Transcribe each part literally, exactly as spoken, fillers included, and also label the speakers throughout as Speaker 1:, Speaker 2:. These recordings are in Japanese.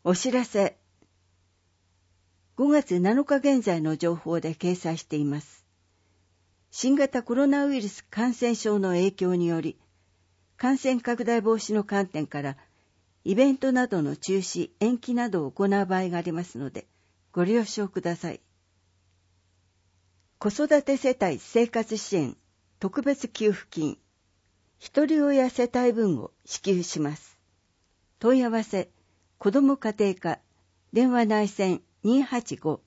Speaker 1: お知らせ。ごがつなのか現在の情報で掲載しています。新型コロナウイルス感染症の影響により、感染拡大防止の観点から、イベントなどの中止、延期などを行う場合がありますので、ご了承ください。子育て世帯生活支援特別給付金、ひとり親世帯分を支給します。問い合わせ、子ども家庭課、電話内線にはちご。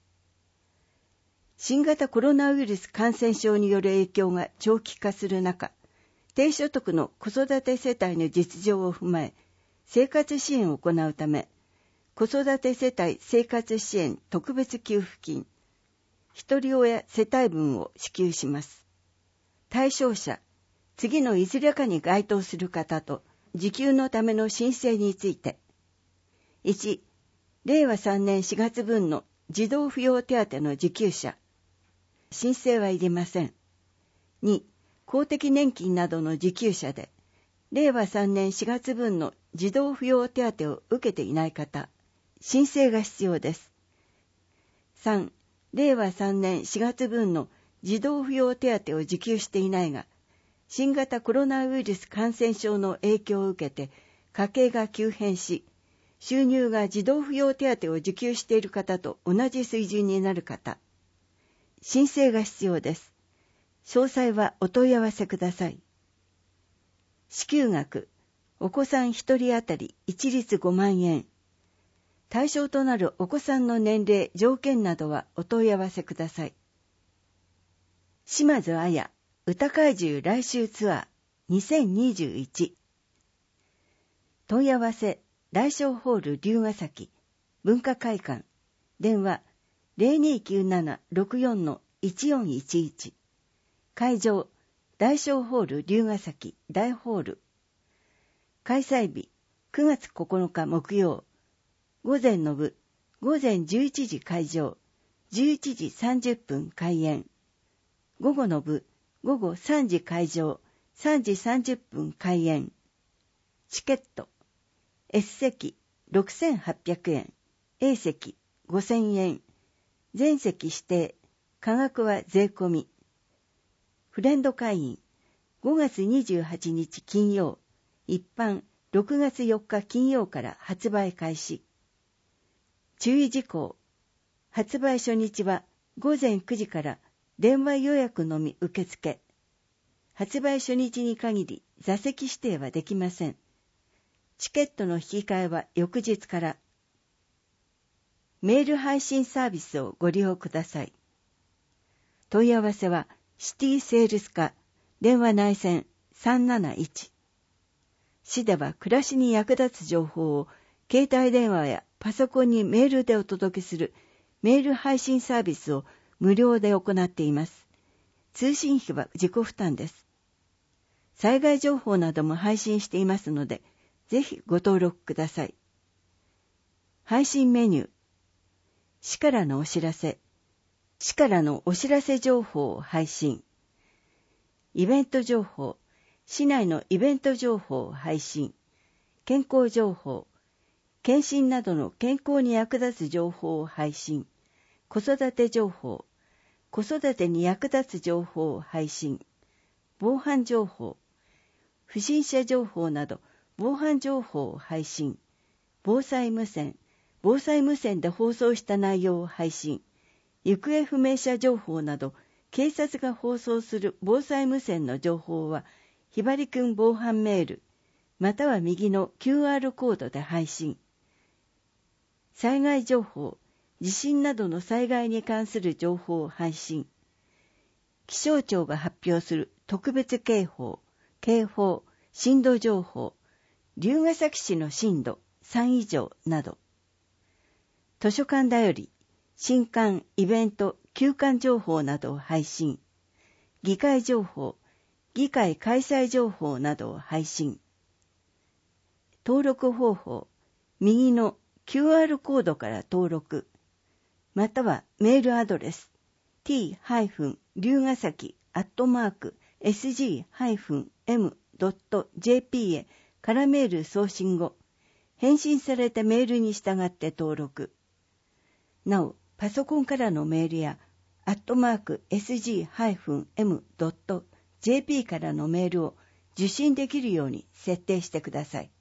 Speaker 1: 新型コロナウイルス感染症による影響が長期化する中、低所得の子育て世帯の実情を踏まえ、生活支援を行うため、子育て世帯生活支援特別給付金、ひとり親世帯分を支給します。対象者、次のいずれかに該当する方と、受給のための申請について、いち、れいわさんねんしがつ分の児童扶養手当の受給者、申請はいりません。に、公的年金などの受給者で、れいわさんねんしがつ分の児童扶養手当を受けていない方、申請が必要です。さん、れいわさんねんしがつ分の児童扶養手当を受給していないが、新型コロナウイルス感染症の影響を受けて家計が急変し、収入が児童扶養手当を受給している方と同じ水準になる方、申請が必要です。詳細はお問い合わせください。支給額、お子さんひとり当たり一律ごまんえん。対象となるお子さんの年齢、条件などはお問い合わせください。島津綾、歌怪獣来週ツアーにせんにじゅういち。問い合わせ、来翔ホール龍ヶ崎、文化会館、電話 ゼロにきゅうなな ろくよん いちよんいちいち。会場、来翔ホール龍ヶ崎大ホール。開催日、くがつここのか木曜。午前の部、午前じゅういちじ開場、じゅういちじさんじゅっぷん開演。午後の部、午後さんじ開場、さんじさんじゅっぷん開演。チケット、S 席ろくせんはっぴゃくえん、A 席ごせんえん、全席指定、価格は税込み。フレンド会員、ごがつにじゅうはちにち金曜、一般ろくがつよっか金曜から発売開始。注意事項、発売初日はごぜんくじから電話予約のみ受付。発売初日に限り座席指定はできません。チケットの引き換えは翌日から。メール配信サービスをご利用ください。問い合わせはシティセールス課、電話内線さんなないち。市では暮らしに役立つ情報を携帯電話やパソコンにメールでお届けするメール配信サービスを無料で行っています。通信費は自己負担です。災害情報なども配信していますので、ぜひご登録ください。配信メニュー、市からのお知らせ、市からのお知らせ情報を配信。イベント情報、市内のイベント情報を配信。健康情報、検診などの健康に役立つ情報を配信。子育て情報、子育てに役立つ情報を配信。防犯情報、不審者情報など防犯情報を配信。防災無線、防災無線で放送した内容を配信。行方不明者情報など警察が放送する防災無線の情報はひばりくん防犯メールまたは右の キューアール コードで配信。災害情報、地震などの災害に関する情報を配信。気象庁が発表する特別警報、警報、震度情報、龍ヶ崎市の震度さん以上など。図書館だより、新刊、イベント、休館情報などを配信。議会情報、議会開催情報などを配信。登録方法、右の キューアール コードから登録、またはメールアドレス ティー 龍ヶ崎 アットマーク エスジー エム ドット ジェーピー へからメール送信後、 返信されたメールに従って登録。なお、パソコンからのメールや、アットマーク エスジーエムドットジェーピー からのメールを受信できるように設定してください。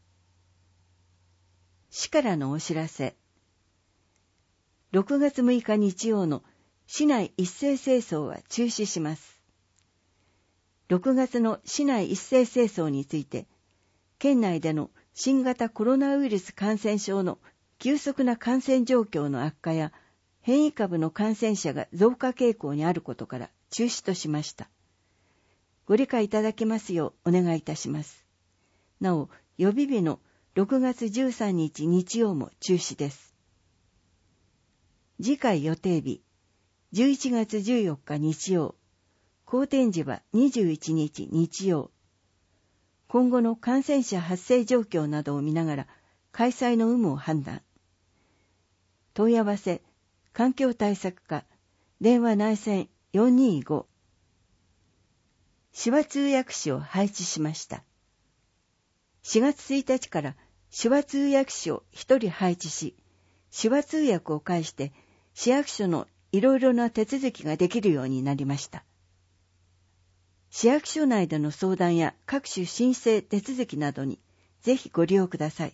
Speaker 1: 市からのお知らせ。ろくがつむいか日曜の市内一斉清掃は中止します。ろくがつの市内一斉清掃について、県内での新型コロナウイルス感染症の急速な感染状況の悪化や変異株の感染者が増加傾向にあることから中止としました。ご理解いただけますようお願いいたします。なお、予備日のろくがつじゅうさんにち日曜も中止です。次回予定日、じゅういちがつじゅうよっか日曜、公展時はにじゅういちにち日曜。今後の感染者発生状況などを見ながら開催の有無を判断。問い合わせ、環境対策課、電話内線よんにーご。手話通訳士を配置しました。しがつついたちから手話通訳士をひとり配置し、手話通訳を介して市役所のいろいろな手続きができるようになりました。市役所内での相談や各種申請手続きなどにぜひご利用ください。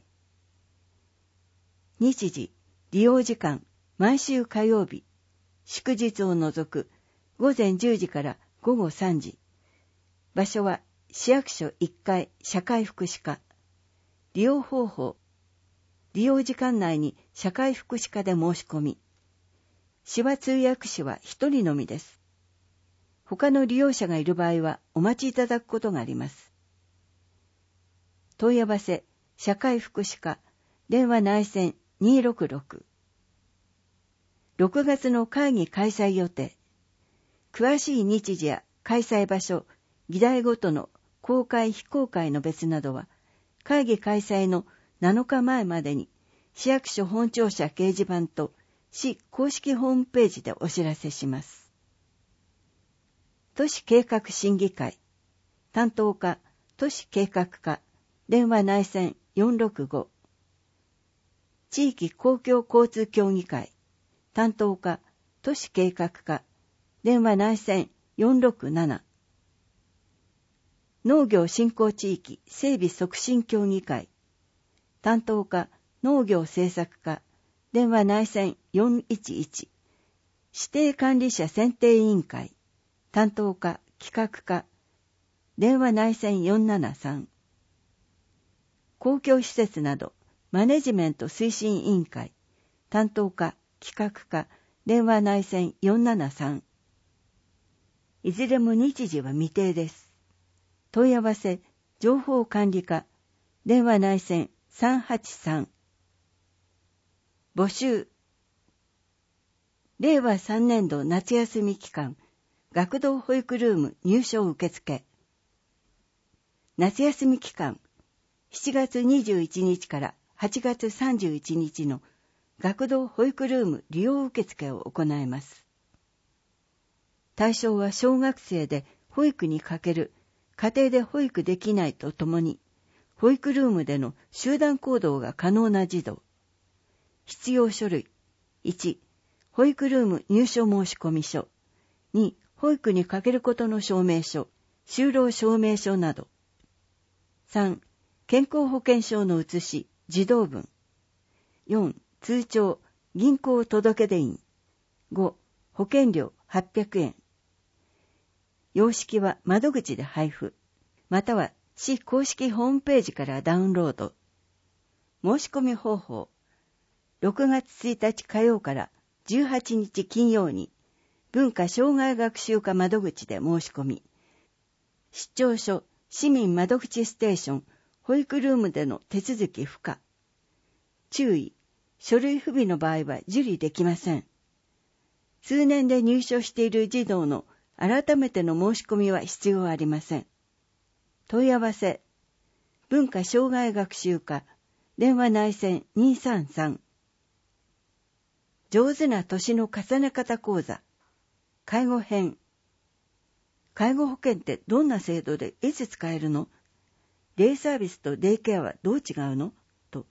Speaker 1: 日時、利用時間、毎週火曜日、祝日を除くごぜんじゅうじからごごさんじ。場所は市役所いっかい社会福祉課。利用方法。利用時間内に社会福祉課で申し込み。手話通訳士はひとりのみです。他の利用者がいる場合はお待ちいただくことがあります。問い合わせ、社会福祉課、電話内線にーろくろく。ろくがつの会議開催予定。詳しい日時や開催場所、議題ごとの公開非公開の別などは、会議開催のなのかまえまでに市役所本庁舎掲示板と市公式ホームページでお知らせします。都市計画審議会、担当課、都市計画課、電話内線よんろくご。地域公共交通協議会、担当課、都市計画課、電話内線よんろくなな。農業振興地域整備促進協議会、担当課、農業政策課、電話内線よんいちいち。指定管理者選定委員会、担当課、企画課、電話内線よんななさん。公共施設などマネジメント推進委員会、担当課、企画課、電話内線よんななさん。いずれも日時は未定です。問い合わせ、情報管理課、電話内線さんはちさん。募集。れいわさんねんど夏休み期間、学童保育ルーム入所受付。夏休み期間、しちがつにじゅういちにちからはちがつさんじゅういちにちの学童保育ルーム利用受付を行います。対象は小学生で保育にかける、家庭で保育できないとともに、保育ルームでの集団行動が可能な児童。必要書類。いち、保育ルーム入所申込書。に、保育にかけることの証明書、就労証明書など。さん、健康保険証の写し、児童文。よん、通帳、銀行届出印。ご、保険料はっぴゃくえん。様式は窓口で配布、または市公式ホームページからダウンロード。申し込み方法。ろくがつついたち火曜からじゅうはちにち金曜に文化障害学習課窓口で申し込み、市長所市民窓口ステーション保育ルームでの手続き不可。注意、書類不備の場合は受理できません。数年で入所している児童の改めての申し込みは必要ありません。問い合わせ、文化障害学習課、電話内線にさんさん。上手な年の重ね方講座、介護編。介護保険ってどんな制度でいつ使えるの？デイサービスとデイケアはどう違うの？と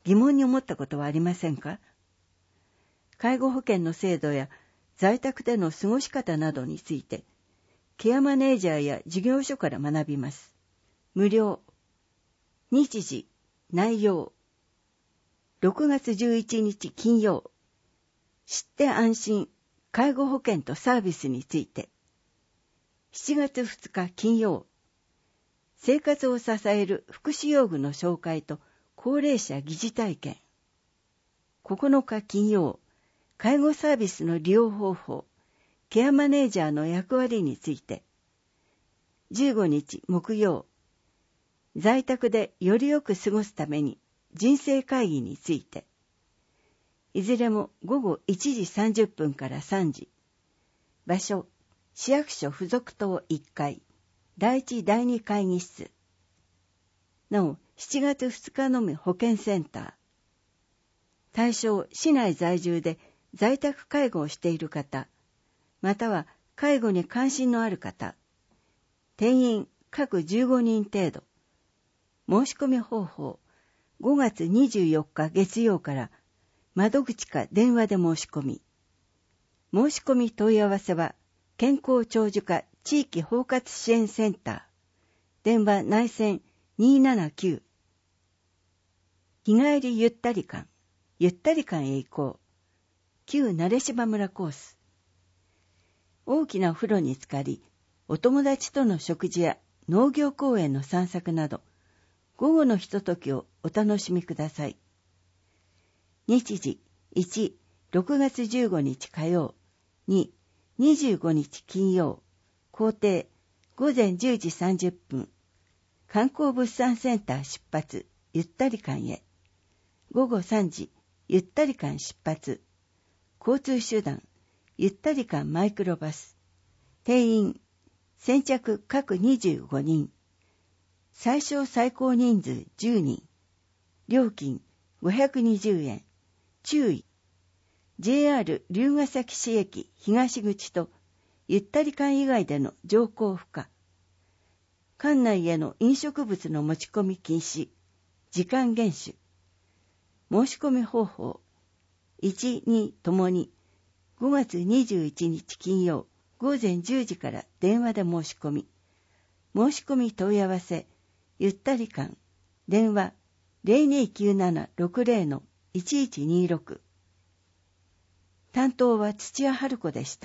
Speaker 1: 疑問に思ったことはありませんか？介護保険の制度や在宅での過ごし方などについて、ケアマネージャーや事業所から学びます。無料。日時、内容。ろくがつじゅういちにち金曜。知って安心、介護保険とサービスについて。しちがつふつか金曜。生活を支える福祉用具の紹介と高齢者疑似体験。ここのか金曜。介護サービスの利用方法、ケアマネージャーの役割について。じゅうごにち木曜。在宅でよりよく過ごすために人生会議について。いずれもごごいちじさんじゅっぷんからさんじ。場所、市役所附属棟いっかい、だいいちだいに会議室。なお、しちがつふつかのみ保健センター。対象、市内在住で在宅介護をしている方、または介護に関心のある方。定員各じゅうごにん程度。申し込み方法、ごがつにじゅうよっか月曜から窓口か電話で申し込み。申し込み問い合わせは、健康長寿課地域包括支援センター。電話内線にーななきゅう。日帰りゆったり館、ゆったり館へ行こう。旧慣芝村コース。大きな風呂に浸かり、お友達との食事や農業公園の散策など、午後のひとときをお楽しみください。日時、いち、ろくがつじゅうごにち火曜、に、にじゅうごにち金曜、行程、ごぜんじゅうじさんじゅっぷん、観光物産センター出発、ゆったり館へ。ごごさんじ、ゆったり館出発。交通手段、ゆったり館マイクロバス。定員、先着各にじゅうごにん。最小最高人数じゅうにん。料金ごひゃくにじゅうえん。注意。ジェイアール 龍ケ崎市駅東口とゆったり館以外での乗降不可。館内への飲食物の持ち込み禁止。時間厳守。申し込み方法。いち、にともにごがつにじゅういちにち金曜ごぜんじゅうじから電話で申し込み。申し込み問い合わせ、ゆったり館、電話 ゼロにきゅうななろくゼロ いちいちにろく。担当は土屋春子でした。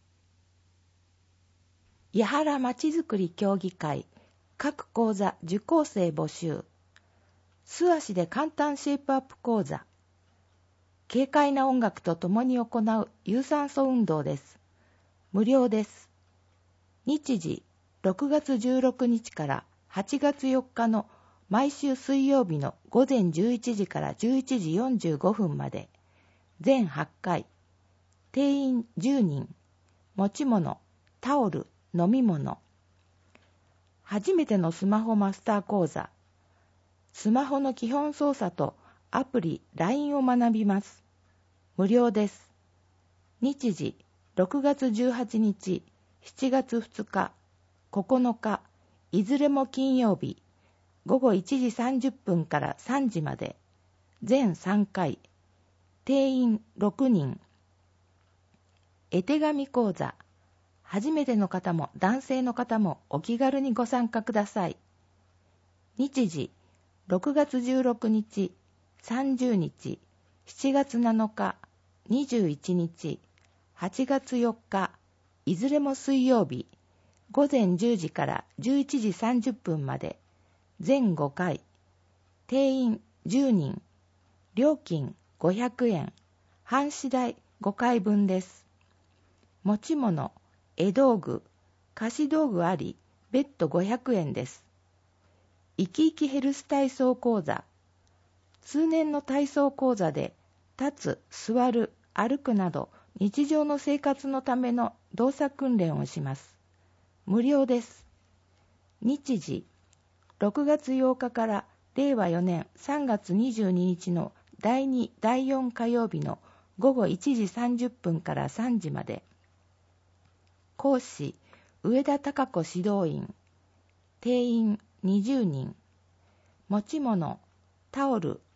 Speaker 2: 八原まちづくり協議会各講座受講生募集。素足で簡単シェイプアップ講座。軽快な音楽とともに行う有酸素運動です。無料です。日時、ろくがつじゅうろくにちからはちがつよっかの毎週水曜日のごぜんじゅういちじからじゅういちじよんじゅうごふんまで。全はちかい。定員じゅうにん。持ち物、タオル、飲み物。初めてのスマホマスター講座。スマホの基本操作とアプリ ライン を学びます。無料です。日時、ろくがつじゅうはちにち、しちがつふつか、ここのか、いずれも金曜日、ごごいちじさんじゅっぷんからさんじまで。全さんかい。定員ろくにん。絵手紙講座。初めての方も男性の方もお気軽にご参加ください。日時、ろくがつじゅうろくにち、さんじゅうにち、しちがつなのか、にじゅういちにち、はちがつよっか、いずれも水曜日、ごぜんじゅうじからじゅういちじさんじゅっぷんまで、全ごかい、定員じゅうにん、料金ごひゃくえん、半紙代ごかいぶんです。持ち物、絵道具、菓子道具あり、別途ごひゃくえんです。生き生きヘルス体操講座。通年の体操講座で、立つ、座る、歩くなど、日常の生活のための動作訓練をします。無料です。日時、ろくがつようかかられいわよねんさんがつにじゅうににちのだいに、だいよん火曜日のごごいちじさんじゅっぷんからさんじまで。講師、上田貴子指導員。定員にじゅうにん。持ち物、タオル、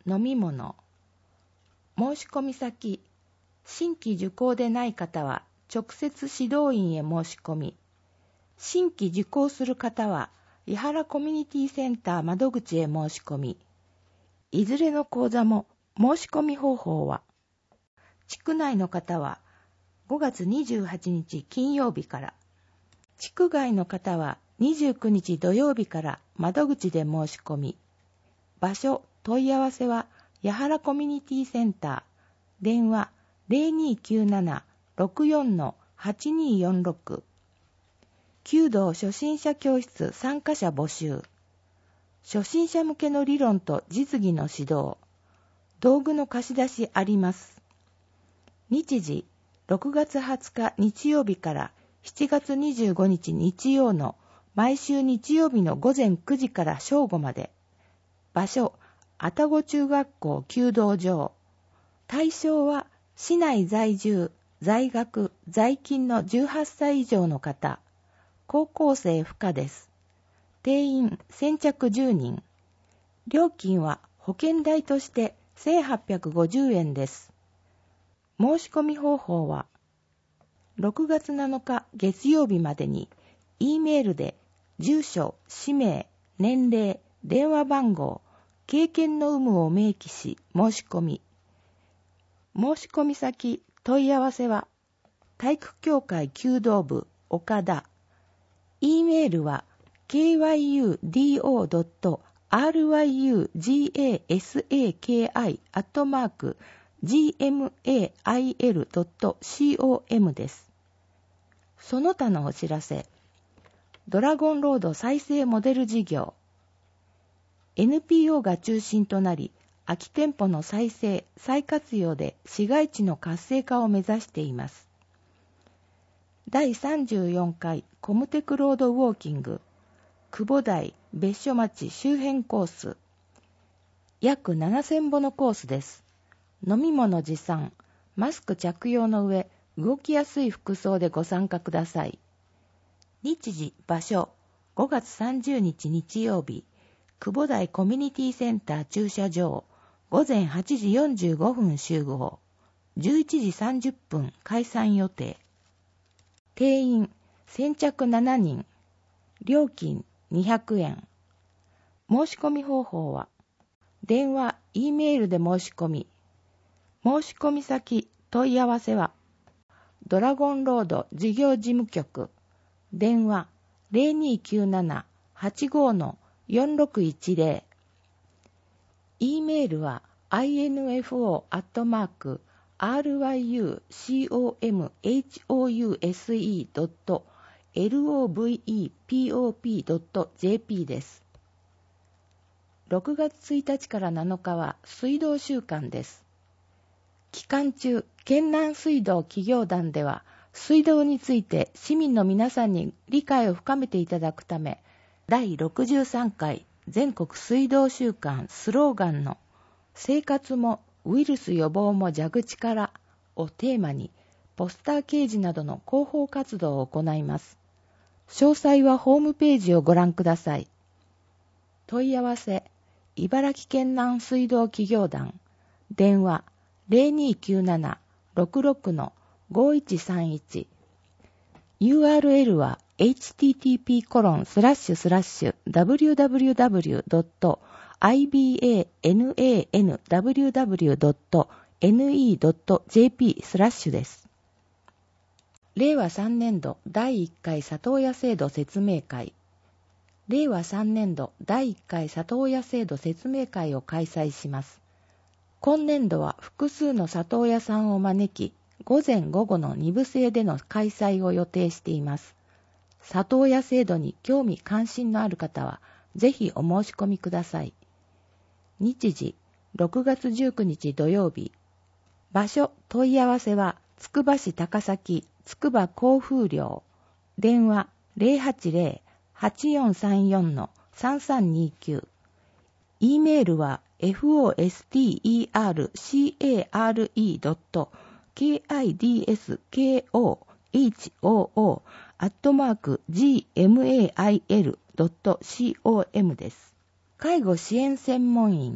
Speaker 2: 飲み物。申し込み先、新規受講でない方は直接指導員へ申し込み、新規受講する方は井原コミュニティセンター窓口へ申し込み、いずれの講座も申し込み方法は、地区内の方はごがつにじゅうはちにち金曜日から、地区外の方はにじゅうくにち土曜日から窓口で申し込み、場所、問い合わせは八原コミュニティセンター、電話 ゼロにーきゅうなな ろくよん はちにーよんろく、弓道初心者教室参加者募集、初心者向けの理論と実技の指導、道具の貸し出しあります。日時、ろくがつはつか日曜日からしちがつにじゅうごにち日曜の毎週日曜日のごぜんくじから正午まで。場所、愛宕中学校弓道場。対象は市内在住、在学、在勤のじゅうはっさい以上の方。高校生不可です。定員先着じゅうにん。料金は保険代としてせんはっぴゃくごじゅうえんです。申し込み方法は、ろくがつなのか月曜日までに、E メールで住所、氏名、年齢、電話番号、経験の有無を明記し申し込み。申し込み先、問い合わせは、体育協会弓道部岡田。E メールは、ケーワイユーディーオードットアールワイユージーエーエスエーケーアイ アットマーク ジーエムエーアイエルドットコム です。その他のお知らせ。ドラゴンロード再生モデル事業。エヌピーオー が中心となり、空き店舗の再生、再活用で市街地の活性化を目指しています。だいさんじゅうよんかいコムテクロードウォーキング、久保台別所町周辺コース。約ななせんぼのコースです。飲み物持参、マスク着用の上、動きやすい服装でご参加ください。日時、場所、ごがつさんじゅうにち日曜日、久保台コミュニティセンター駐車場、ごぜんはちじよんじゅうごふん集合、じゅういちじさんじゅっぷん開催予定。定員、先着しちにん、料金にひゃくえん。申し込み方法は、電話、E メールで申し込み、申し込み先、問い合わせは、ドラゴンロード事業事務局、電話 ゼロにーきゅうなな はちごー よんろくいちゼロ、E メールは インフォ アットマーク アールワイユーコムホウスイー ドット ロブイポップ ドット ジェーピー です。ろくがつついたちからなのかは水道週間です。期間中、県南水道企業団では、水道について市民の皆さんに理解を深めていただくため、だいろくじゅうさんかい全国水道週間スローガンの生活もウイルス予防も蛇口からをテーマに、ポスター掲示などの広報活動を行います。詳細はホームページをご覧ください。問い合わせ、茨城県南水道企業団、電話ゼロにーきゅうなな ろくろく ごいちさんいち、ユーアールエル は エイチティーティーピーコロンスラッシュスラッシュダブリューダブリューダブリュードットアイビーエーエヌエーエヌダブリューダブリュードットエヌイードットジェーピー スラッシュです。れいわさんねんどだいいっかい里親制度説明会。れいわさんねんどだいいっかい里親制度説明会を開催します。今年度は複数の里親さんを招き、午前午後のにぶ制での開催を予定しています。里親制度に興味関心のある方は、ぜひお申し込みください。日時、ろくがつじゅうくにち土曜日。場所、問い合わせは、つくば市高崎、つくば交風寮。電話、ゼロはちゼロ はちよんさんよん さんさんにきゅう。E メールは、フォステカードットキスコホアットマーク ジーエムエーアイエルドットコム です。介護支援専門員、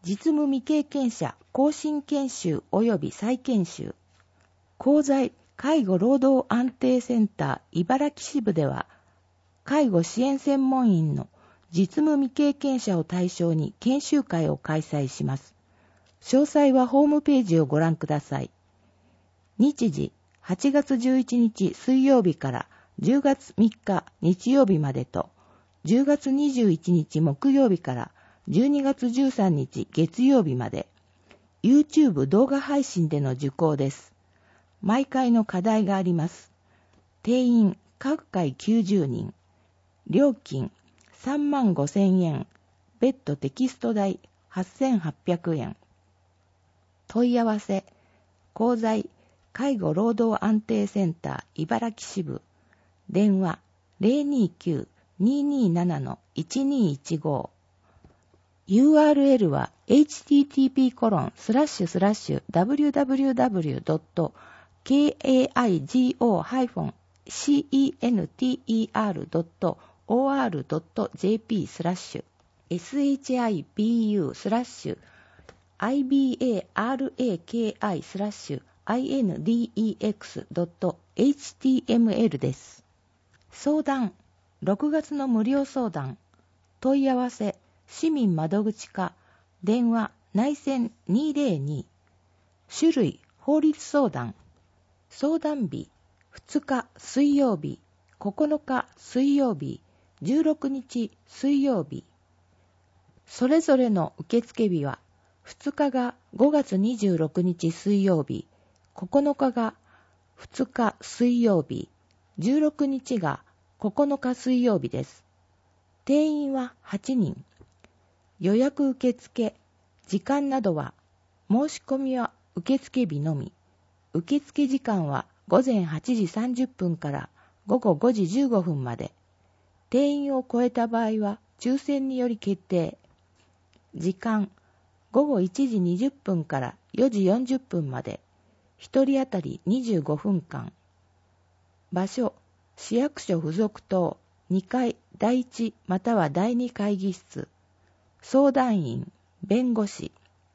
Speaker 2: 実務未経験者更新研修及び再研修。功罪介護労働安定センター茨城支部では、介護支援専門員の実務未経験者を対象に研修会を開催します。詳細はホームページをご覧ください。日時、はちがつじゅういちにち水曜日からじゅうがつみっか日曜日までと、じゅうがつにじゅういちにち木曜日からじゅうにがつじゅうさんにち月曜日まで、YouTube 動画配信での受講です。毎回の課題があります。定員各回きゅうじゅうにん。料金さんまんごせんえん。別途テキスト代はっせんはっぴゃくえん。問い合わせ、功罪介護労働安定センター茨城支部。電話 ゼロにきゅう にーにーなな いちにーいちご。ユーアールエル は エイチティーティーピーコロンスラッシュスラッシュダブリューダブリューダブリュードットケーエーアイジーオーハイフンシーイーエヌティーイーアールドットオーアールドットジェーピースラッシュ エスエイチアイビーユー スラッシュ アイビーエーアールエーケーアイ スラッシュ アイエヌディーイーエックス ドット エイチティーエムエル です。相談、ろくがつの無料相談、問い合わせ、市民窓口課、電話、内線にーぜろに。種類、法律相談。相談日、ふつか水曜日、ここのか水曜日、じゅうろくにち水曜日。それぞれの受付日は、ふつかがごがつにじゅうろくにち水曜日、ここのかがふつか水曜日、じゅうろくにちがここのか水曜日です。定員ははちにん。予約受付、時間などは、申し込みは受付日のみ。受付時間はごぜんはちじさんじゅっぷんからごごごじじゅうごふんまで。定員を超えた場合は抽選により決定。時間、ごごいちじにじゅっぷんからよじよんじゅっぷんまで。ひとり当たりにじゅうごふんかん。場所、市役所附属棟にかいだいいちまたはだいに会議室。相談員、弁護士。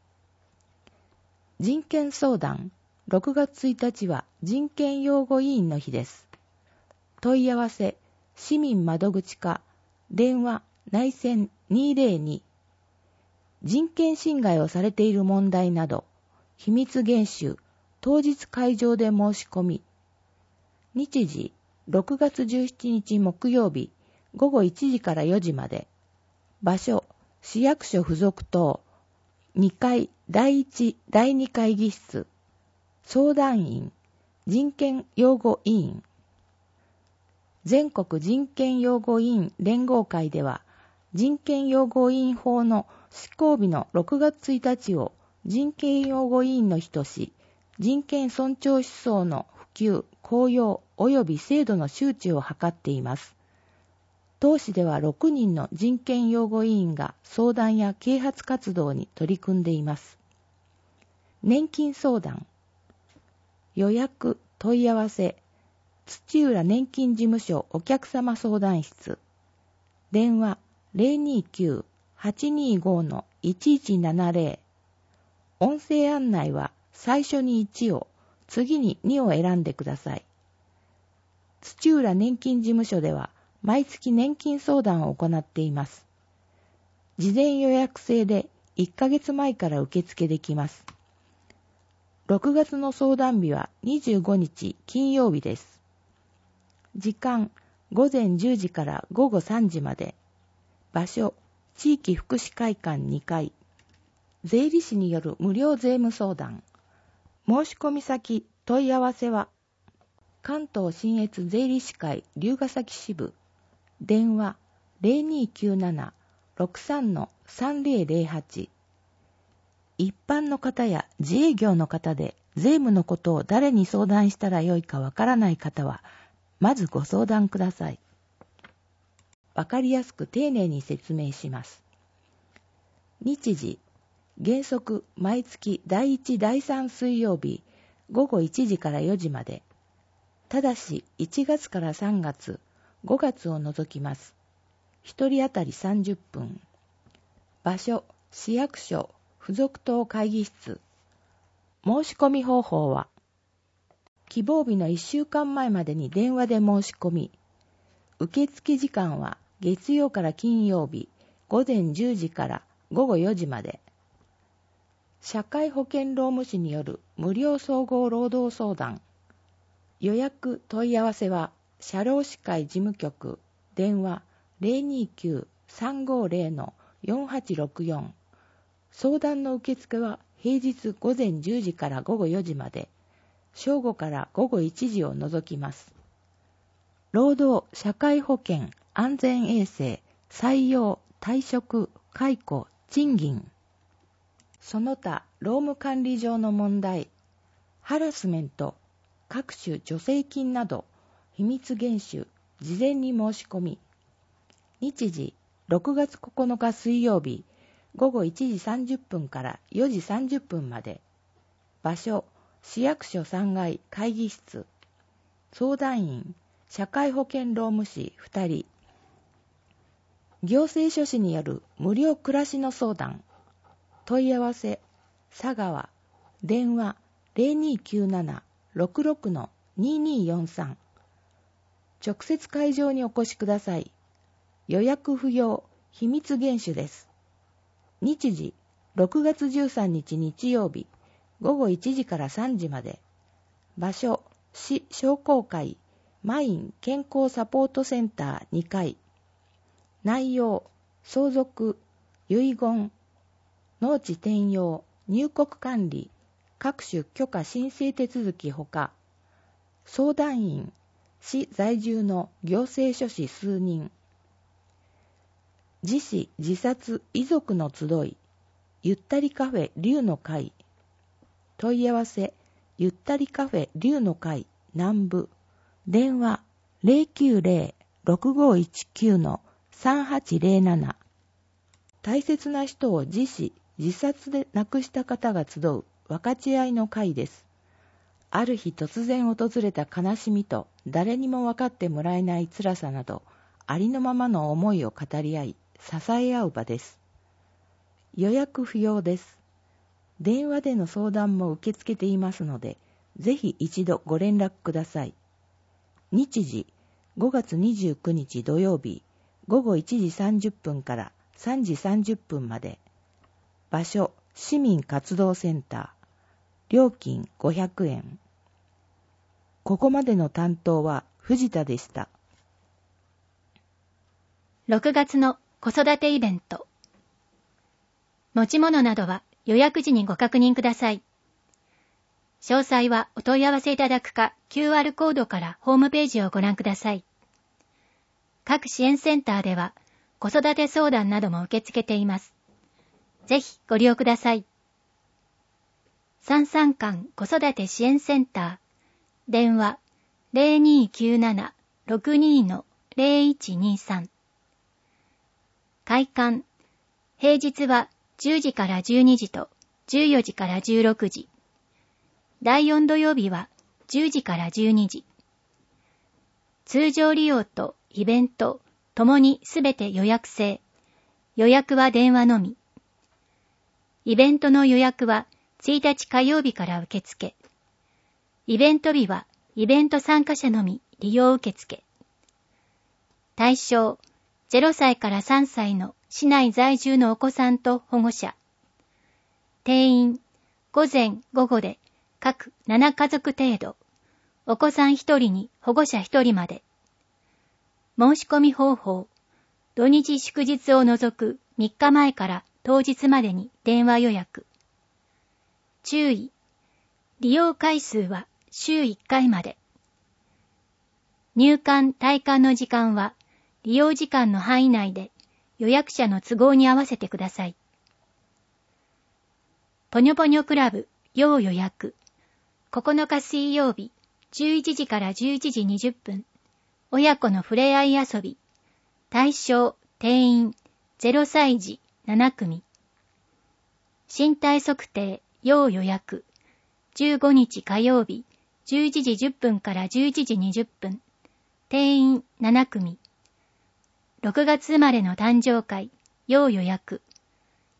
Speaker 2: 人権相談、ろくがつついたちは人権擁護委員の日です。問い合わせ、市民窓口課、電話、内線にーぜろに。人権侵害をされている問題など、秘密厳守、当日会場で申し込み。日時、ろくがつじゅうしちにち木曜日、ごごいちじからよじまで。場所、市役所附属棟にかいだいいちだいに会議室。相談員、人権擁護委員。全国人権擁護委員連合会では、人権擁護委員法の施行日のろくがつついたちを人権擁護委員の日とし、人権尊重思想の普及、効用及び制度の周知を図っています。当市ではろくにんの人権擁護委員が相談や啓発活動に取り組んでいます。年金相談。予約、問い合わせ、土浦年金事務所お客様相談室。電話 ゼロにきゅう はちにご いちいちななぜろ。音声案内は最初にいちを、次ににを選んでください。土浦年金事務所では毎月年金相談を行っています。事前予約制でいっかげつまえから受付できます。ろくがつの相談日はにじゅうごにち金曜日です。時間、ごぜんじゅうじからごごさんじまで。場所、地域福祉会館にかい。税理士による無料税務相談。申し込み先、問い合わせは、関東信越税理士会龍ヶ崎支部。電話 ゼロにきゅうなな ろくさん さんぜろぜろはち。一般の方や自営業の方で税務のことを誰に相談したらよいかわからない方は、まずご相談ください。わかりやすく丁寧に説明します。日時、原則毎月だいいちだいさん水曜日ごごいちじからよじまで。ただしいちがつからさんがつ、ごがつを除きます。ひとり当たりさんじゅっぷん。場所、市役所、 付属棟会議室。申し込み方法は、希望日のいっしゅうかんまえまでに電話で申し込み、受付時間は月曜から金曜日午前じゅうじから午後よじまで。社会保険労務士による無料総合労働相談。予約問い合わせは社労士会事務局電話 ゼロにきゅう さんごゼロ のよんはちろくよん。相談の受付は平日午前じゅうじから午後よじまで、正午から午後いちじを除きます。労働、社会保険、安全衛生、採用、退職、解雇、賃金。その他、労務管理上の問題、ハラスメント、各種助成金など、秘密厳守、事前に申し込み。日時、ろくがつここのか水曜日、午後いちじさんじゅっぷんからよじさんじゅっぷんまで。場所、市役所さんがい会議室。相談員、社会保険労務士ふたり。行政書士による無料暮らしの相談。問い合わせ、佐川、電話 ゼロにきゅうなな ろくろく のにによんさん。直接会場にお越しください。予約不要、秘密厳守です。日時、ろくがつじゅうさんにち日曜日、午後いちじからさんじまで。場所、市商工会、マイン健康サポートセンターにかい。内容、相続、遺言、農地転用、入国管理、各種許可申請手続きほか、相談員、市在住の行政書士数人。自死、自殺、遺族の集い、ゆったりカフェ龍の会。問い合わせ、ゆったりカフェ龍の会南部。電話 ゼロきゅうゼロ ろくごいちきゅう のさんはちゼロなな。大切な人を自死、自殺で亡くした方が集う分かち合いの会です。ある日突然訪れた悲しみと誰にも分かってもらえない辛さなど、ありのままの思いを語り合い、支え合う場です。予約不要です。電話での相談も受け付けていますので、ぜひ一度ご連絡ください。日時、ごがつにじゅうくにち土曜日、午後いちじさんじゅっぷんからさんじさんじゅっぷんまで。場所、市民活動センター。料金ごひゃくえん。ここまでの担当は藤田でした。
Speaker 3: ろくがつの子育てイベント。持ち物などは予約時にご確認ください。詳細はお問い合わせいただくか キューアール コードからホームページをご覧ください。各支援センターでは子育て相談なども受け付けています。ぜひご利用ください。さんさんかん子育て支援センター。電話 ゼロにきゅうなな ろくに の ゼロいちにさん。開館。平日はじゅうじからじゅうにじとじゅうよじからじゅうろくじ。だいよん土曜日はじゅうじからじゅうにじ。通常利用とイベントともにすべて予約制。予約は電話のみ。イベントの予約はついたち火曜日から受付。イベント日はイベント参加者のみ利用受付。対象、ゼロさいからさんさいの市内在住のお子さんと保護者。定員、午前午後で各ななかぞく程度。お子さんひとりに保護者ひとりまで。申し込み方法、土日祝日を除くみっかまえから当日までに電話予約。注意、利用回数は週いっかいまで。入館・退館の時間は利用時間の範囲内で予約者の都合に合わせてください。ぽにょぽにょクラブ要予約。ここのか水曜日じゅういちじからじゅういちじにじゅっぷん。親子のふれあい遊び。対象、定員、ゼロさいじななくみ。身体測定要予約。じゅうごにち火曜日じゅういちじじゅっぷんからじゅういちじにじゅっぷん。定員ななくみ。ろくがつ生まれの誕生会要予約。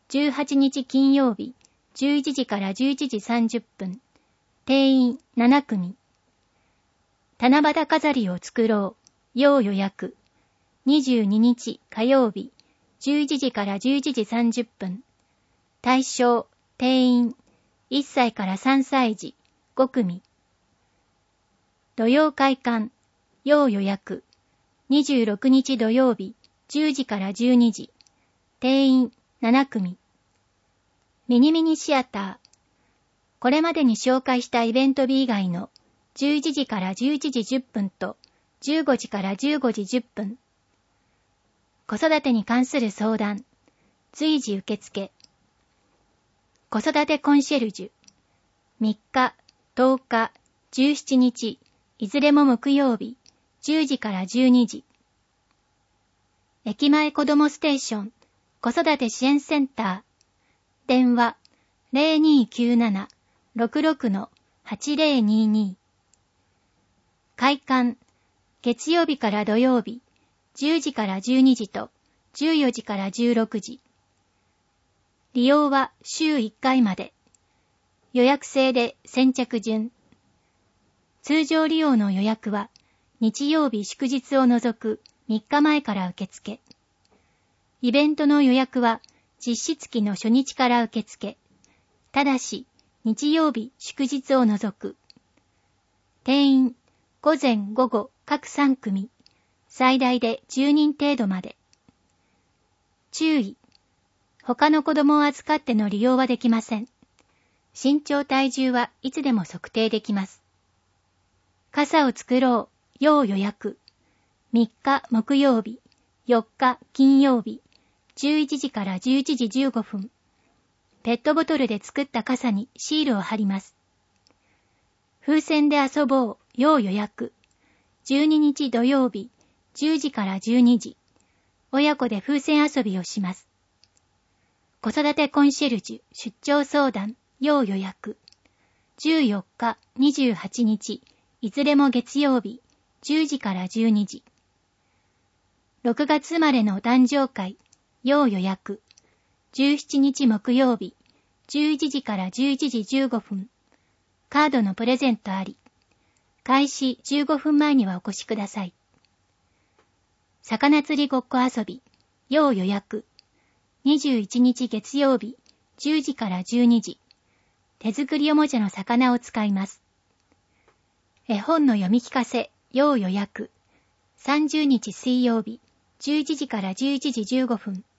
Speaker 3: じゅうはちにち金曜日、じゅういちじからじゅういちじさんじゅっぷん。定員ななくみ。七夕飾りを作ろう。要予約。にじゅうににち火曜日、じゅういちじからじゅういちじさんじゅっぷん。対象、定員、いっさいからさんさい児、ごくみ。土曜会館、要予約。にじゅうろくにち土曜日、じゅうじからじゅうにじ。定員ななくみ。ミニミニシアター。これまでに紹介したイベント日以外のじゅういちじからじゅういちじじゅっぷんとじゅうごじからじゅうごじじゅっぷん。子育てに関する相談、随時受付。子育てコンシェルジュ。みっか、とおか、じゅうしちにち、いずれも木曜日、じゅうじからじゅうにじ。駅前子どもステーション、子育て支援センター。電話、ゼロにーきゅうなな ろくろく はちゼロにーにー。会館、月曜日から土曜日、じゅうじからじゅうにじとじゅうよじからじゅうろくじ。利用は週いっかいまで。予約制で先着順。通常利用の予約は日曜日祝日を除くみっかまえから受付。イベントの予約は実施付きの初日から受付。ただし、日曜日祝日を除く。定員、午前午後各さんくみ。最大でじゅうにん程度まで。注意。他の子供を預かっての利用はできません。身長体重はいつでも測定できます。傘を作ろう、要予約。みっか木曜日、よっか金曜日、じゅういちじからじゅういちじじゅうごふん。ペットボトルで作った傘にシールを貼ります。風船で遊ぼう、要予約。じゅうににち土曜日、じゅうじからじゅうにじ。親子で風船遊びをします。子育てコンシェルジュ出張相談、要予約。じゅうよっか、にじゅうはちにち、いずれも月曜日、じゅうじからじゅうにじ。ろくがつ生まれのお誕生会、要予約。じゅうしちにち木曜日、じゅういちじからじゅういちじじゅうごふん。カードのプレゼントあり。開始じゅうごふんまえにはお越しください。魚釣りごっこ遊び、要予約。にじゅういちにち月曜日、じゅうじからじゅうにじ。手作りおもちゃの魚を使います。絵本の読み聞かせ、要予約。さんじゅうにち水曜日、じゅういちじからじゅういちじじゅうごふん。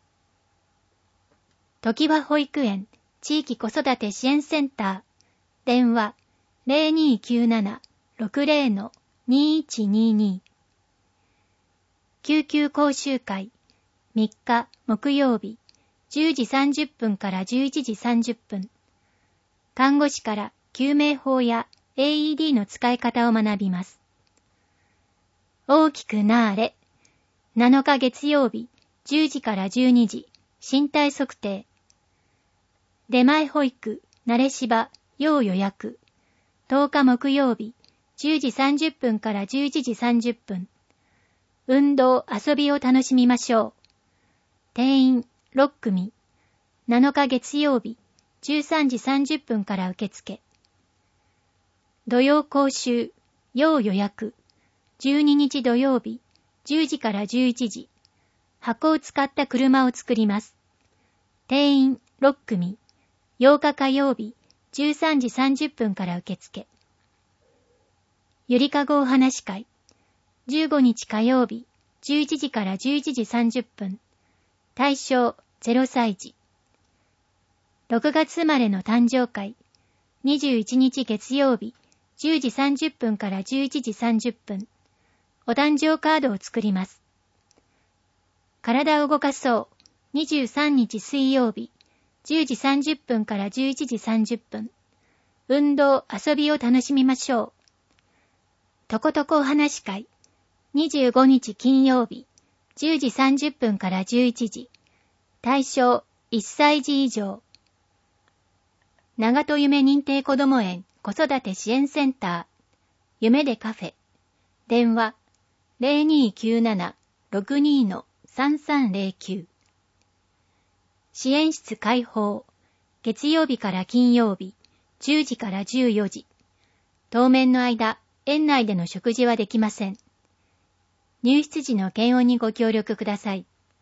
Speaker 3: 時は保育園、地域子育て支援センター。電話、ゼロにーきゅうなな ろくゼロ にーいちにーにー。救急講習会、みっか木曜日、じゅうじさんじゅっぷんからじゅういちじさんじゅっぷん。看護師から救命法や エーイーディー の使い方を学びます。大きくなーれ。なのか月曜日、じゅうじからじゅうにじ、身体測定。出前保育、なれしば、要予約。とおか木曜日、じゅうじさんじゅっぷんからじゅういちじさんじゅっぷん。運動、遊びを楽しみましょう。定員ろっくみ。なのか月曜日、じゅうさんじさんじゅっぷんから受付。土曜講習、要予約。じゅうににち土曜日、じゅうじからじゅういちじ。箱を使った車を作ります。定員ろっくみ。ようか火曜日、じゅうさんじさんじゅっぷんから受付。ゆりかごお話し会。じゅうごにち火曜日、じゅういちじからじゅういちじさんじゅっぷん。対象ゼロさい児。ろくがつ生まれの誕生会。にじゅういちにち月曜日、じゅうじさんじゅっぷんからじゅういちじさんじゅっぷん。お誕生カードを作ります。体を動かそう。にじゅうさんにち水曜日、じゅうじさんじゅっぷんからじゅういちじさんじゅっぷん。運動、遊びを楽しみましょう。とことこお話し会。にじゅうごにち金曜日、じゅうじさんじゅっぷんからじゅういちじ。対象いっさい児以上。長戸夢認定こども園子育て支援センター。夢でカフェ。電話ゼロにーきゅうなな ろくにー さんさんゼロきゅう。 支援室開放。月曜日から金曜日、じゅうじからじゅうよじ。当面の間、園内での食事はできません。入室時の検温にご協力ください。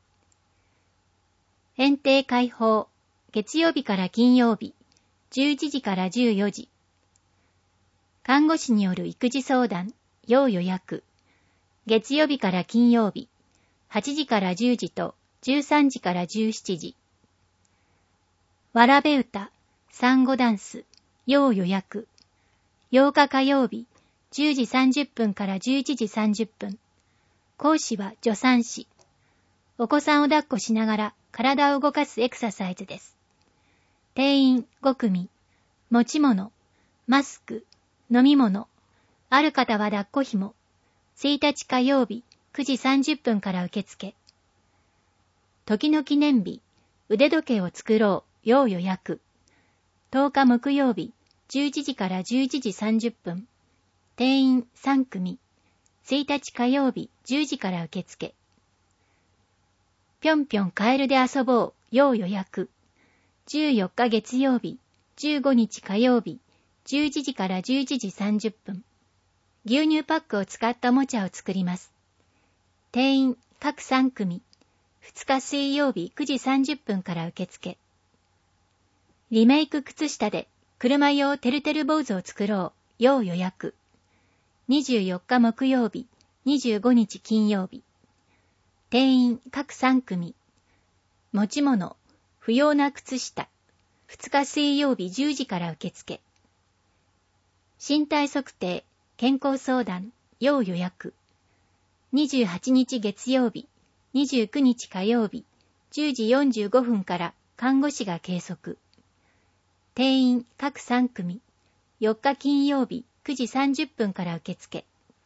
Speaker 3: 園庭開放。月曜日から金曜日、じゅういちじからじゅうよじ。看護師による育児相談、要予約。月曜日から金曜日、はちじからじゅうじとじゅうさんじからじゅうしちじ。わらべ歌、産後ダンス、要予約。ようか火曜日、じゅうじさんじゅっぷんからじゅういちじさんじゅっぷん。講師は助産師。お子さんを抱っこしながら体を動かすエクササイズです。定員ごくみ。持ち物、マスク、飲み物。ある方は抱っこ紐。ついたち火曜日、くじさんじゅっぷんから受付。時の記念日、腕時計を作ろう、要予約。とおか木曜日、じゅういちじからじゅういちじさんじゅっぷん。定員さんくみ。ついたち火曜日、じゅうじから受付。ぴょんぴょんカエルで遊ぼう、要予約。じゅうよっか月曜日、じゅうごにち火曜日、じゅういちじからじゅういちじさんじゅっぷん。牛乳パックを使ったおもちゃを作ります。定員各さんくみ。ふつか水曜日くじさんじゅっぷんから受付。リメイク靴下で車用てるてる坊主を作ろう、要予約。にじゅうよっか木曜日、にじゅうごにち金曜日。定員各さんくみ。持ち物、不要な靴下。ふつか水曜日じゅうじから受付。身体測定、健康相談、要予約。にじゅうはちにち月曜日、にじゅうくにち火曜日、じゅうじよんじゅうごふんから看護師が計測。定員各さんくみ。よっか金曜日、くじさんじゅっぷんから受付。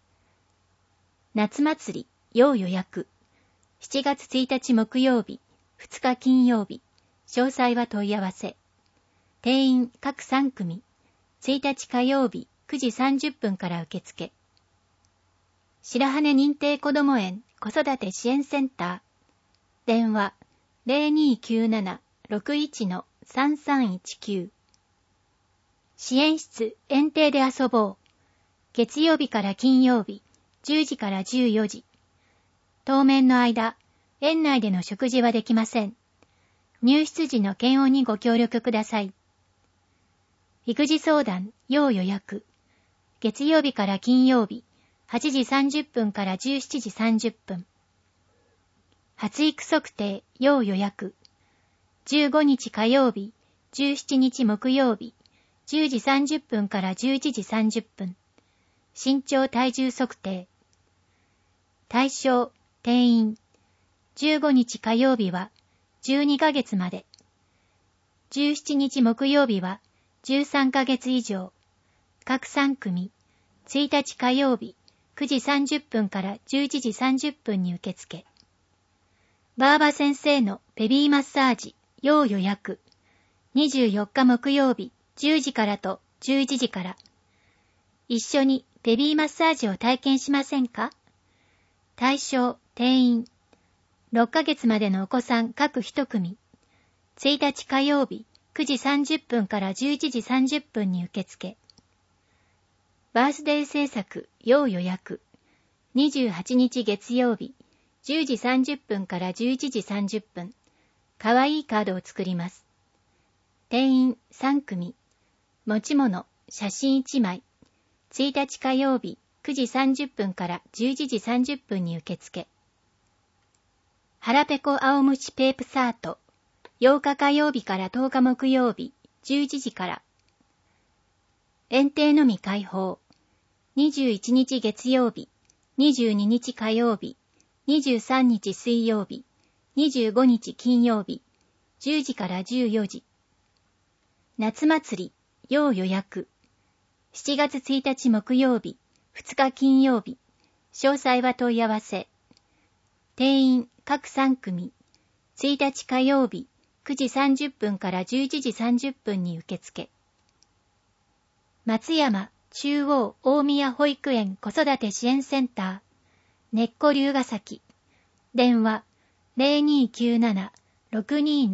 Speaker 3: 夏祭り、要予約。しちがつついたち木曜日、ふつか金曜日。詳細は問い合わせ。定員各さんくみ。ついたち火曜日、くじさんじゅっぷんから受付。白羽認定こども園子育て支援センター。電話 ゼロにーきゅうなな ろくいち さんさんいちきゅう。支援室園庭で遊ぼう。月曜日から金曜日、じゅうじからじゅうよじ。当面の間、園内での食事はできません。入室時の検温にご協力ください。育児相談、要予約。月曜日から金曜日、はちじさんじゅっぷんからじゅうしちじさんじゅっぷん。発育測定、要予約。じゅうごにち火曜日、じゅうしちにち木曜日、じゅうじさんじゅっぷんからじゅういちじさんじゅっぷん。身長体重測定。対象、定員。じゅうごにち火曜日はじゅうにかげつまで。じゅうしちにち木曜日はじゅうさんかげつ以上。各さんくみ。ついたち火曜日、くじさんじゅっぷんからじゅういちじさんじゅっぷんに受付。バーバ先生のベビーマッサージ、要予約。にじゅうよっか木曜日、じゅうじからとじゅういちじから。一緒にベビーマッサージを体験しませんか？対象、定員。ろっかげつまでのお子さん各一組。ついたち火曜日、くじさんじゅっぷんからじゅういちじさんじゅっぷんに受付。バースデー制作、要予約。にじゅうはちにち月曜日、じゅうじさんじゅっぷんからじゅういちじさんじゅっぷん。かわいいカードを作ります。定員さんくみ。持ち物、写真いちまい。ついたち火曜日、くじさんじゅっぷんからじゅういちじさんじゅっぷんに受付。腹ペコ青虫ペープサート。ようか火曜日からとおか木曜日、じゅういちじから。園庭のみ開放。にじゅういちにち月曜日、にじゅうににち火曜日、にじゅうさんにち水曜日、にじゅうごにち金曜日、じゅうじからじゅうよじ。夏祭り、要予約。しちがつついたち木曜日、ふつか金曜日。詳細は問い合わせ。定員各さんくみ。ついたち火曜日、くじさんじゅっぷんからじゅういちじさんじゅっぷんに受付。松山中央大宮保育園子育て支援センター。根っこ龍ヶ崎。電話 ゼロにーきゅうなな ろくにー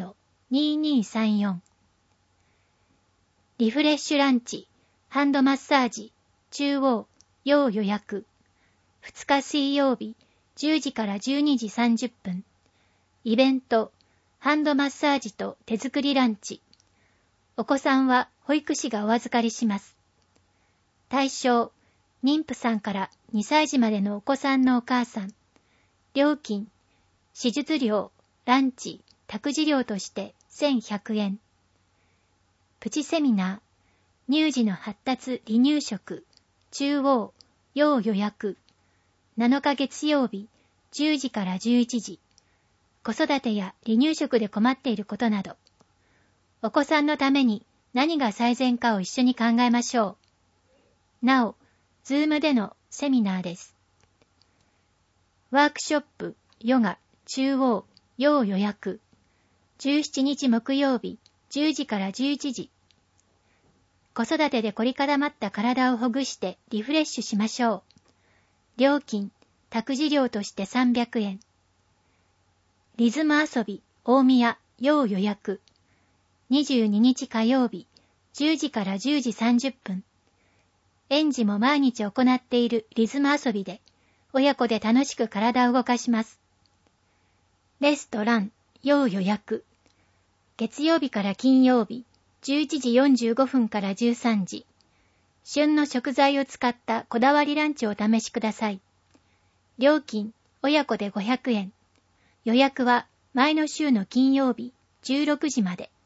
Speaker 3: にーにーさんよん。リフレッシュランチ、ハンドマッサージ、中央、要予約。ふつか水曜日、じゅうじからじゅうにじさんじゅっぷん。イベント、ハンドマッサージと手作りランチ。お子さんは保育士がお預かりします。対象、妊婦さんからにさい児までのお子さんのお母さん。料金、手術料、ランチ、託児料としてせんひゃくえん。プチセミナー、乳児の発達離乳食、中央、要予約。なのか月曜日、じゅうじからじゅういちじ。子育てや離乳食で困っていることなど。お子さんのために何が最善かを一緒に考えましょう。なお、ズームでのセミナーです。ワークショップ、ヨガ、中央、要予約。じゅうしちにち木曜日、じゅうじからじゅういちじ。子育てで凝り固まった体をほぐしてリフレッシュしましょう。料金、託児料としてさんびゃくえん。リズム遊び、大宮、要予約。にじゅうににち火曜日、じゅうじからじゅうじさんじゅっぷん。園児も毎日行っているリズム遊びで、親子で楽しく体を動かします。レストラン、要予約。月曜日から金曜日、じゅういちじよんじゅうごふんからじゅうさんじ。旬の食材を使ったこだわりランチをお試しください。料金、親子でごひゃくえん。予約は前の週の金曜日、じゅうろくじまで。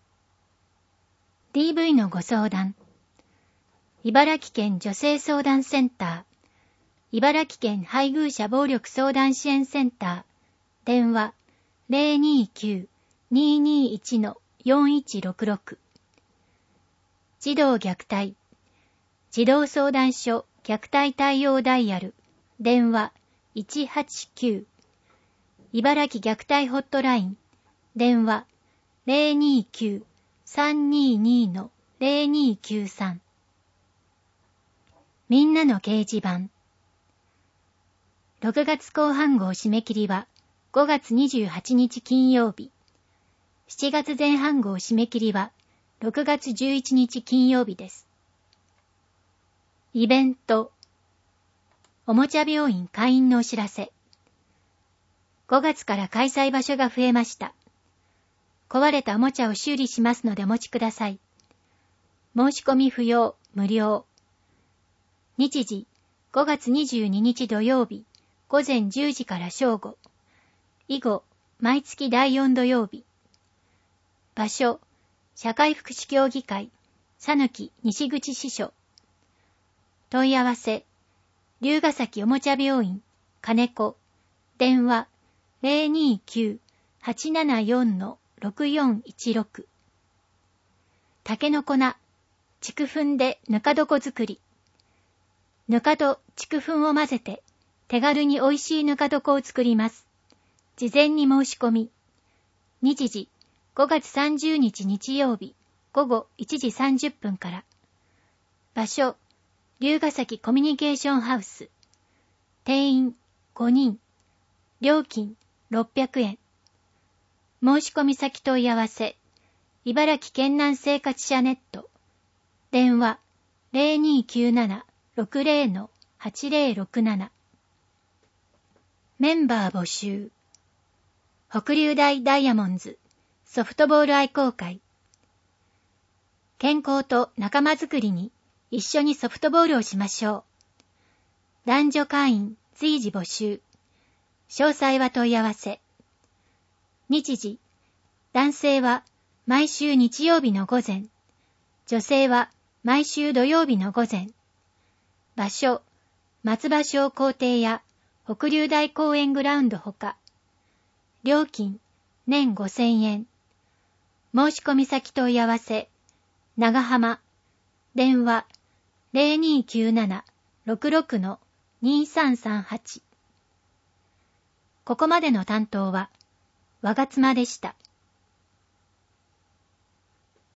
Speaker 3: ディーブイ のご相談。茨城県女性相談センター、茨城県配偶者暴力相談支援センター、電話 ゼロにきゅう にーにーいち よんいちろくろく。児童虐待、児童相談所虐待対応ダイヤル、電話いちはちきゅう。茨城虐待ホットライン、電話 ゼロにきゅう さんにに ゼロにきゅうさん。みんなの掲示板。ろくがつ後半号締め切りはごがつにじゅうはちにち金曜日。しちがつ前半号締め切りはろくがつじゅういちにち金曜日です。イベント。おもちゃ病院開院のお知らせ。ごがつから開催場所が増えました。壊れたおもちゃを修理しますのでお持ちください。申し込み不要、無料。日時、ごがつにじゅうににち土曜日、ごぜんじゅうじから正午。以後、毎月だいよん土曜日。場所、社会福祉協議会、さぬき西口支所。問い合わせ、龍ヶ崎おもちゃ病院、金子。電話、ゼロにきゅう はちななよん ろくよんいちろく。竹の粉、竹粉でぬか床作り。ぬかと竹粉を混ぜて手軽に美味しいぬか床を作ります。事前に申し込み。日時、ごがつさんじゅうにち日曜日、ごごいちじさんじゅっぷんから。場所、龍ヶ崎コミュニケーションハウス。定員ごにん。料金ろっぴゃくえん。申し込み先問い合わせ、茨城県南生活者ネット。電話ゼロにきゅうなな ろくゼロ はちゼロろくなな。メンバー募集。北竜大ダイヤモンズソフトボール愛好会。健康と仲間づくりに一緒にソフトボールをしましょう。男女会員随時募集。詳細は問い合わせ。日時、男性は毎週日曜日の午前、女性は毎週土曜日の午前。場所、松葉小校庭や北竜大公園グラウンドほか。料金、年ごせんえん。申し込み先問い合わせ、長浜。電話、ゼロにきゅうなな ろくろく にさんさんはち。ここまでの担当は、わがつまでした。